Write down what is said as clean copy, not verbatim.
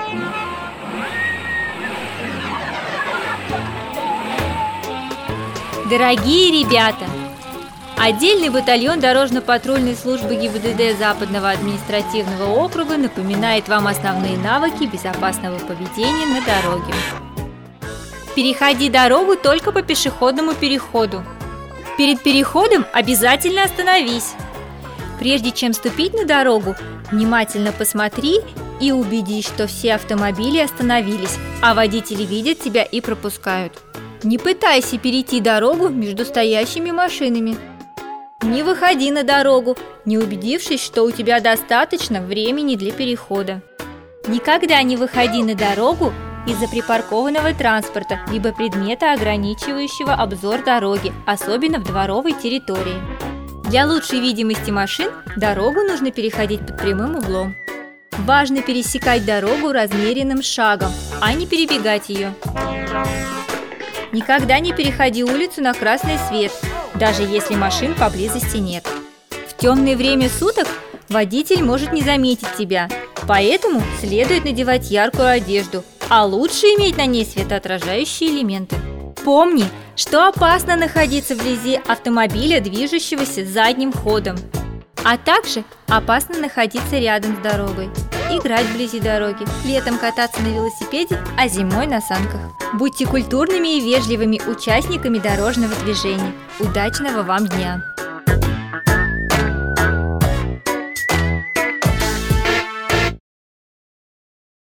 Дорогие ребята! Отдельный батальон дорожно-патрульной службы ГИБДД Западного административного округа напоминает вам основные навыки безопасного поведения на дороге. Переходи дорогу только по пешеходному переходу. Перед переходом обязательно остановись. Прежде чем ступить на дорогу, внимательно посмотри и убедись, что все автомобили остановились, а водители видят тебя и пропускают. Не пытайся перейти дорогу между стоящими машинами. Не выходи на дорогу, не убедившись, что у тебя достаточно времени для перехода. Никогда не выходи на дорогу из-за припаркованного транспорта либо предмета, ограничивающего обзор дороги, особенно в дворовой территории. Для лучшей видимости машин дорогу нужно переходить под прямым углом. Важно пересекать дорогу размеренным шагом, а не перебегать ее. Никогда не переходи улицу на красный свет, даже если машин поблизости нет. В темное время суток водитель может не заметить тебя, поэтому следует надевать яркую одежду, а лучше иметь на ней светоотражающие элементы. Помни, что опасно находиться вблизи автомобиля, движущегося задним ходом. А также опасно находиться рядом с дорогой, играть вблизи дороги, летом кататься на велосипеде, а зимой на санках. Будьте культурными и вежливыми участниками дорожного движения. Удачного вам дня!